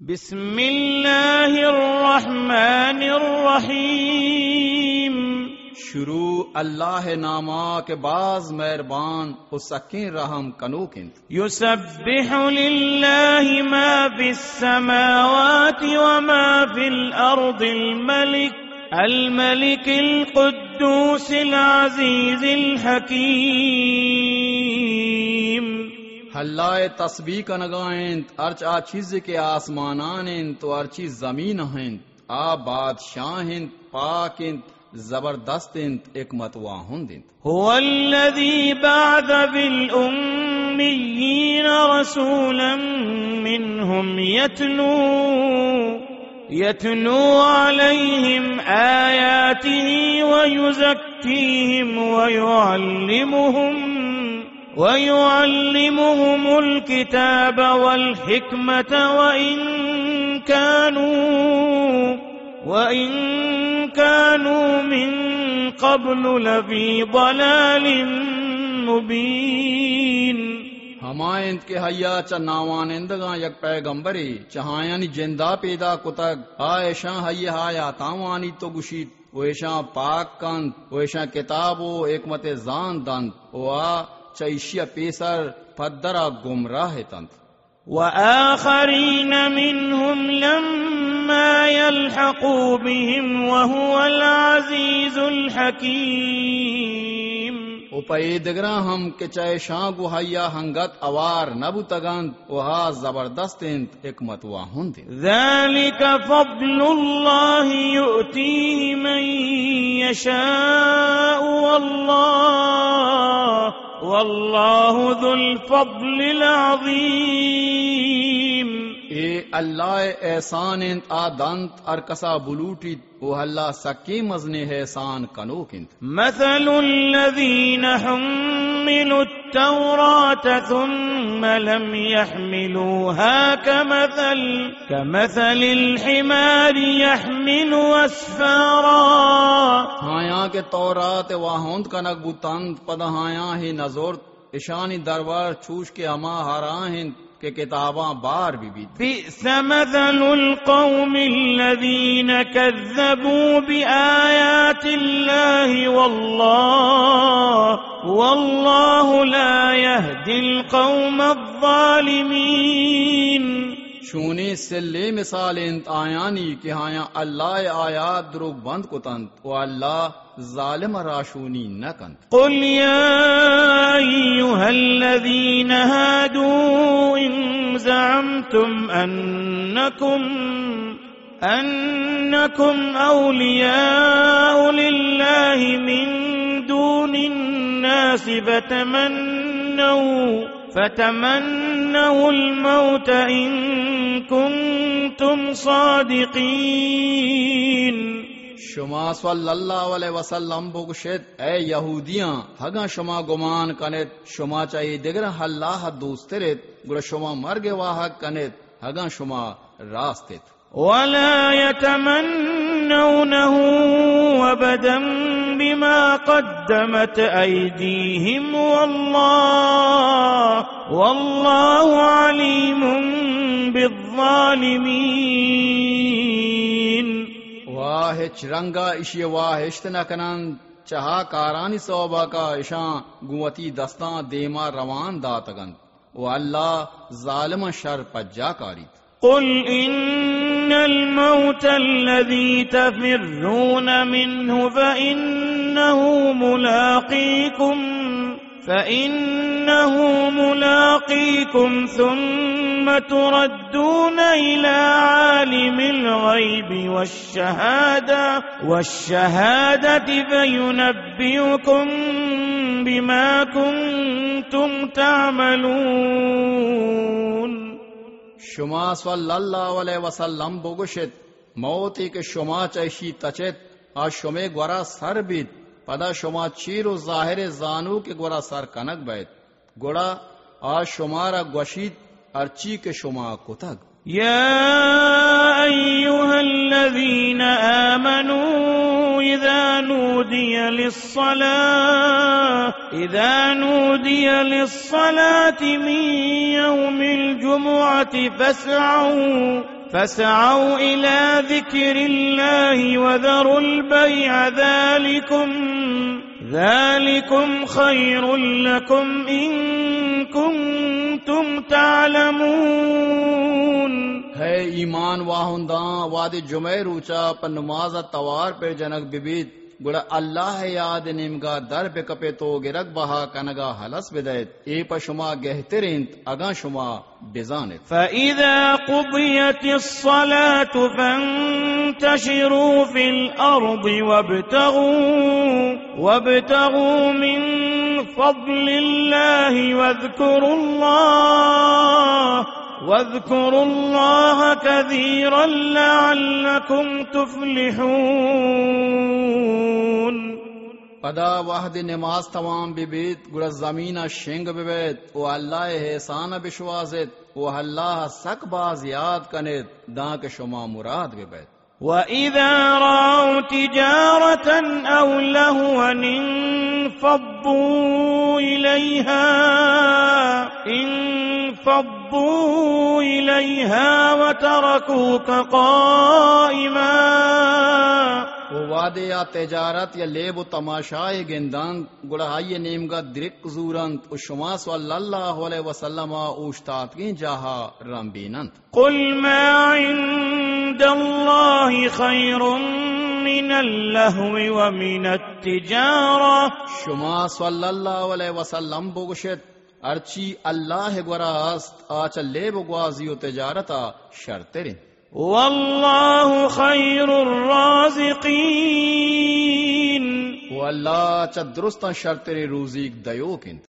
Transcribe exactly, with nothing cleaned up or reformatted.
बिस्मिल्लाहिर्रहमानिर्रहीम। शुरू अल्लाह नामा के बाज मेहरबान उसकीं रहम कनूकिन। युसब्बिहु लिल्लाहि मा फिस समावाति व मा फिल अर्दिल मलिक अल मलिकिल कुद्दूसिल अजीजिल हकीम। हल्लाए तस्बीह कनगाइंत अर्च आ चीज के आसमानानिंत तो अर्ची जमीन हिंत आ बादशाहिंत पाकिंत जबरदस्तिंत एक मतवाहुंदिंत। हुवल्लज़ी बअथ बिल उम्मिय्यीन रसूलन मिनहुम यतलू यतलू अलैहिम आयातिही व युज़क्कीहिम व युअल्लिमुहुम वयुअल्लिमुहुमुल किताब वल हिकमत व इन कानू व इन कानू मिन क़ब्लु लफ़ी ज़लालिम मुबीन। हमायंत के हया च नावानिंदगा यक पैगंबरी चहायानी जिंदा पैदा कुतग आयशा हय हाया तावानी तो गुशीत वेशा पाक कंत वेशा किताबो एक मते जान दंत वा चैशिया पेसर पद्दरा गुमराह तंत। व आखरीन मिनहुम लम्मा यल्हक़ू बिहिम व हुवल अज़ीज़ुल हकीम। उपई दिगरा हम के चैशा गुहैया हंगत अवार नबु तगंत वहा जबरदस्तिंत एक मतवाहुंद। ज़ालिका फ़ज़्लुल्लाहि युअतीहि मन यशाअु वल्लाह वल्लाहु ज़ुल फ़ज़्लिल अज़ीम। ए अल्लाह एहसान आदंत अरकसा बुलूटित ओ अल्लाह सकी मजने एहसान कनोकिंत। मसलुल्लज़ीन हुम्मिलुत तौरात थुम्म लम यहमिलूहा कमसल कमसलिल हिमारि यहमिलु अस्फारा। हाया के तौरात वाहुंद कनक बुतंत पदहाया ही नजोर ईशानी दरबार छूश के अमा हराहिंद के किताबां बार बीबी। बि'स मसलुल कौमिल्लज़ीन कज़्ज़बू बिआयातिल्लाहि वल्लाहु वल्लाहु ला यहदिल कौमज़्ज़ालिमीन। शूनी सिल्ले मिसाल इंत आयानी कि हाया अल्लाह आयात द्रुग बंद कुतंत व अल्लाह जालिम राशूनी न कंत। कुल या अय्युहल्लज़ीन हादू इन ज़अमतुम अन्नकुम अन्नकुम औलियाउ लिल्लाहि मिन दूनिन नासि फतमन्नौ फतमन्नहुल मौत इन कुंतुम सादिकीन। शुमा सल्लल्लाहु अलैहि वसल्लम बुगशित ए यहूदियां हगा शुमा गुमान कनेत शुमा चाहिए दिगर अल्लाह दोस्तरेत गुड़ शुमा मर्गे वाह कनेत हगा शुमा रास्तित। वला यतमन्नौनहु अबदन बिमा क़द्दमत ऐदीहिम वल्लाहु वल्लाहु अलीमुम बिज़्ज़ालिमीन। वाह चिरंगा इशे वाह इश्तना कनन चहा कारानी सोबा का इशा गुवती दस्ता देमा रवान दातगन वो अल्लाह जालिम शर पज्जाकारी। कुल इन्नल मौतल्लज़ी तफ़िर्रून मिन्हु फ़इन्नहु मुलाक़ीकुम फ़इन्नहु मुलाक़ीकुम सुम्म तुरद्दून इला आलिमिल ग़ैबि वश्शहादा वश्शहादति फ़युनब्बिउकुम बिमा कुंतुम तामलून। शुमा सल्लल्लाहु अलैहि वसल्लम बुगशित मौती के शुमा चैशी तचेत आ शुमे ग्वरा सर बीत पदा शुमा चीर जाहिर जानू के गोरा सर कनक बैत गोड़ा आ शुमारा ग्वशीत अर्ची के शुमा कुतग। या अय्युहल्लज़ीन आमनू इज़ा नूदिय लिस्सलाति इज़ा नूदिय लिस्सलाति मिन यौमिल जुमुअति फस्अऊ فاسعوا إلى ذكر الله وذروا البيع ذلكم ذلكم خير لكم إن كنتم تعلمون ہے ایمان واہنداں واد جمعہ روچا پر نماز توار پر جنک ببید گڑا اللہ یاد نمگا در پہ کپے تو گرگ بہا کنگا حلس بدیت اے پا شما گہترینت اگا شما بزانت فَإِذَا قُضِيَتِ الصَّلَاةُ فَانْتَشِرُوا فِي الْأَرْضِ وَابْتَغُوا وَابْتَغُوا مِنْ فَضْلِ اللَّهِ وَاذْكُرُوا اللَّهَ واذكروا الله كثيرا لعلكم تفلحون پدا واحد نماز تمام ببیت گڑا زمینہ شنگ ببیت او اللہ احسان بشوازت او اللہ سک باز یاد کنت داں کے شما مراد ببیت وَإِذَا رَأَوْا تِجَارَةً أَوْ لَهْوًا انفضوا إِلَيْهَا انفضوا إِلَيْهَا وَتَرَكُوكَ قَائِمًا وہ وعدے یا تجارت یا لیب و تماشائے گندان گڑا ہائی نیمگا درک زورنت و شما صلی اللہ علیہ وسلم اوشتات کی جاہا رمبیننت قل ما عند الله خير من اللهو ومن التجارة شما صلی اللہ علیہ وسلم بگشت ارچی اللہ گوراست آچا لیب و گوازی و تجارتا شرطرین والله خير الرازقين واللہ چا درستا شرطر روزیک دیو کند